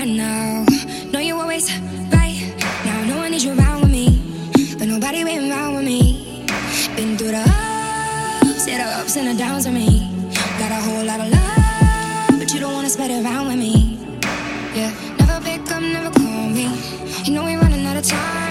right now. Know you always right. Now no one needs you around with me, but nobody been around with me. Been through the ups, yeah, the ups and the downs with me. Got a whole lot of love, but you don't wanna spread it around with me. Yeah, never pick up, never call me. You know we running out of time.